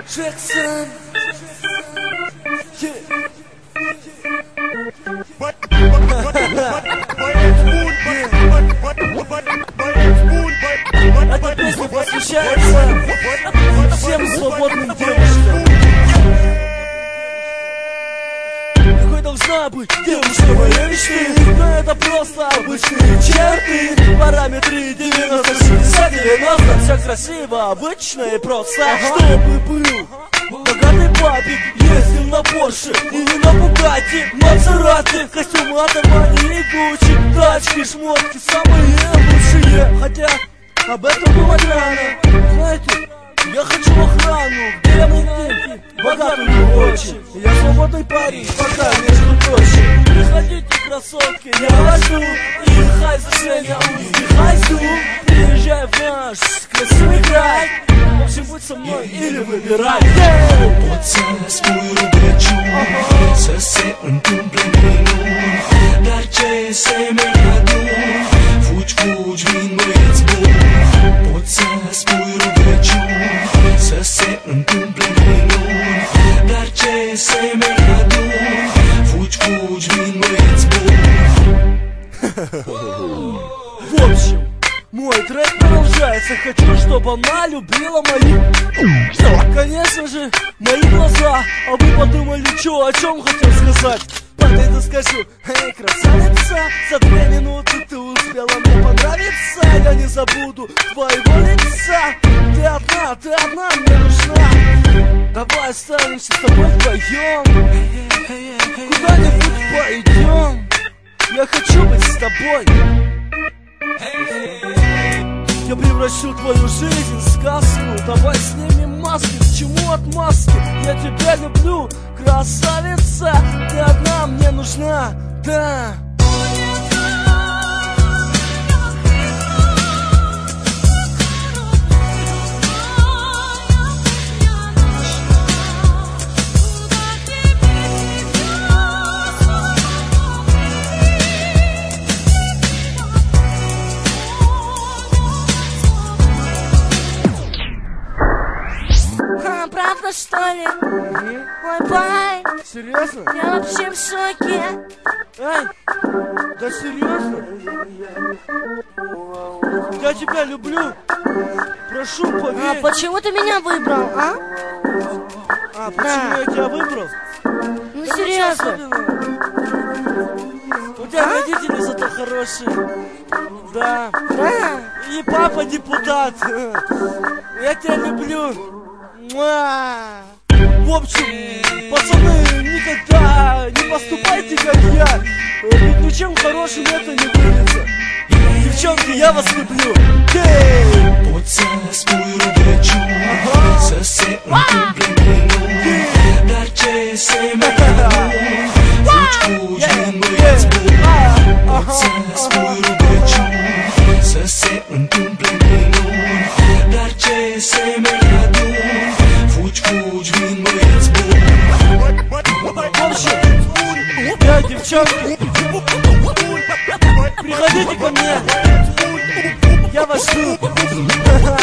Джексон. Эта песня посвящается всем свободным девушкам. Какой должна быть девушка моей мечты? Но это просто обычные черты. Параметры 90-60-90. Все красиво, обычно и просто. Чтобы был богатый папик, ездил на Порше или на Бугатти, Мазерати, костюмы от Армани и Гуччи, тачки, шмотки самые лучшие. Хотя об этом думать рано. Знаете, я хочу охрану, где я мне деньги, богатую не очень. Я свободный парень, пока между прочим. Приходите, красотки, я возьму их, хай за Женя, хайзу. Приезжай в наш красивый край. В общем, будь со мной или выбирай. Pot să spui rugăciuni, să se întâmple minuni, dar ce semenii adun, fugi, fugi, vin băieți buni. Pot să spui rugăciuni, să se întâmple minuni, dar ce semenii adun, fugi, fugi, vin băieți buni. В общем, мой трек продолжается. Хочу, чтобы она любила мои, конечно же, мои глаза. А вы подумали, что, о чем хотел сказать? Подойду, скажу: эй, красавица, за 2 минуты ты успела мне понравиться. Я не забуду твоего лица. Ты одна мне нужна. Давай останемся с тобой вдвоем, куда-нибудь пойдем. Я хочу быть с тобой. Я превращу твою жизнь в сказку. Давай снимем маски, к чему отмазки? Я тебя люблю, красавица. Ты одна мне нужна, да. Правда, что ли? Ой, бай. Серьезно? Я вообще в шоке. Эй, да серьезно? Я тебя люблю. Прошу, поверь. А почему ты меня выбрал, а? А почему я тебя выбрал? Ну, Да серьезно. У тебя родители зато хорошие. Да. Да. И папа депутат. Я тебя люблю. Муа. В общем, пацаны, никогда не поступайте, как я. Ведь ничем хорошим это не выльется. Девчонки, я вас люблю. Pot să spui rugăciuni, să se întâmple minuni, dar ce semenii adun, fugi, fugi, vin băieți buni. Pot să spui rugăciuni, să se întâmple minuni, dar ce semenii adun, fugi, fugi, vin băieți buni. В общем, я, девчонки, приходите ко мне. Я вас жду.